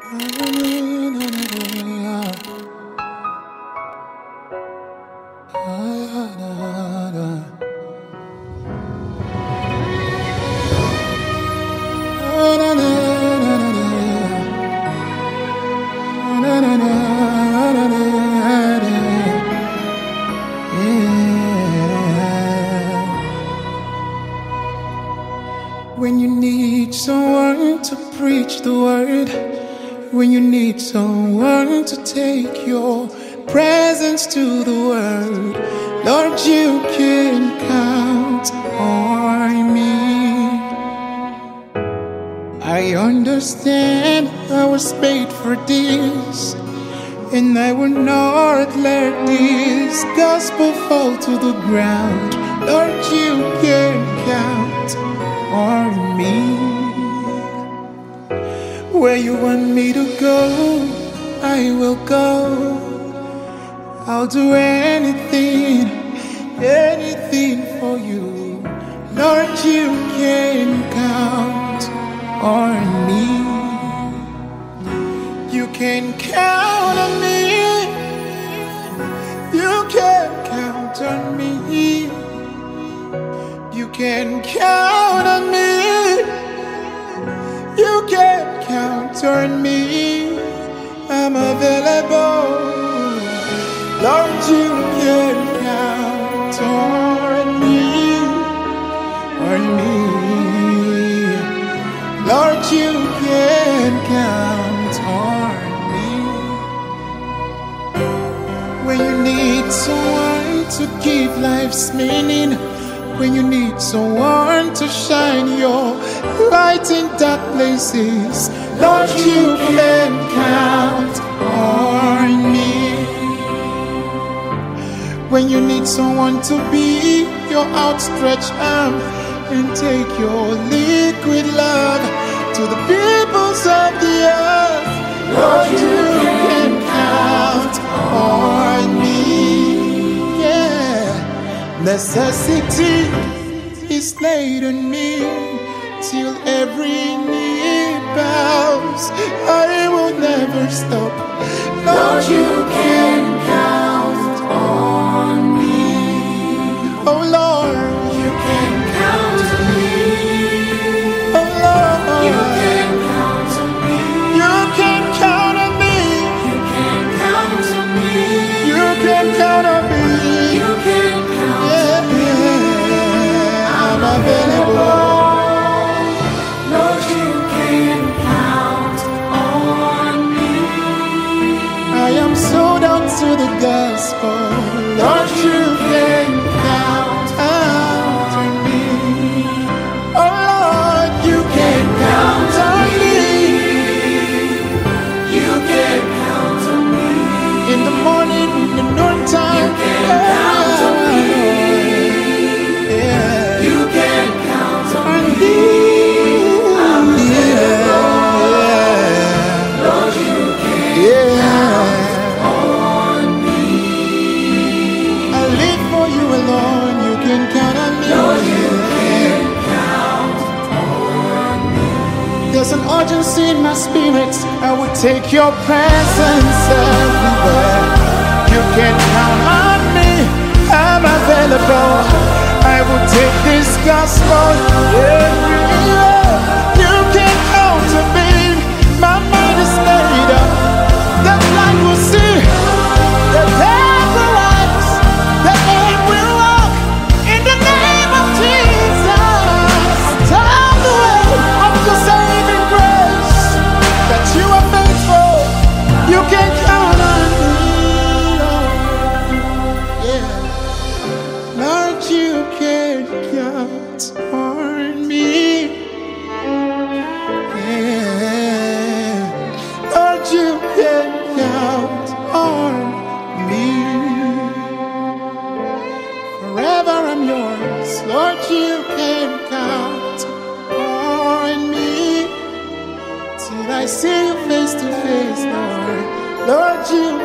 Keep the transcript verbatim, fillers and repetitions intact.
When you need someone to preach the word, when you need someone to take your presence to the world, Lord, you can count on me. I understand I was made for this, and I will not let this gospel fall to the ground. Lord, you can count on me. Where you want me to go, I will go. I'll do anything, anything for you. Lord, you can count on me. You can count on me. You can count on me. You can count on me. You can count on me. I'm available. Lord, you can count on me. On me. Lord, you can count on me. When you need someone to give life's meaning, when you need someone to shine your light in dark places, Lord, you can count on me. When you need someone to be your outstretched arm and take your liquid love to the peoples of the earth, Lord, you can count on me. Yeah, necessity is laid on me till every knee bows. I will never stop. Lord, you can count on me. Oh Lord, you can count on me. Oh Lord, you can count on me. You can count on me. You can count on me. You can count on me. You can count on me. Yeah, I'm available. Lord, you can count on me. I am sold out to the gospel. Lord, you can count on me. Oh Lord, you can count on me. You can count on me. In the morning, in the noontime, you can count on me. Yeah. You can count on me. I'm available. Yeah. Lord, you can count on me. I live for you alone. You can count on me. Lord, you can count on me. There's an urgency in my spirit. I will take your presence everywhere. You can count on me. I'm available. I will take this gospel everywhere. You can count on me. My mind is made up. The blind will see. The dead will rise. The lame will walk. In the name of Jesus. Tell the way of your saving grace that you are faithful. You can count on me. Yeah. Lord, you can count on me. Yeah. Lord, you can count on me. Forever I'm yours. Lord, you can count on me. Till I see you face to face, Lord. Lord, you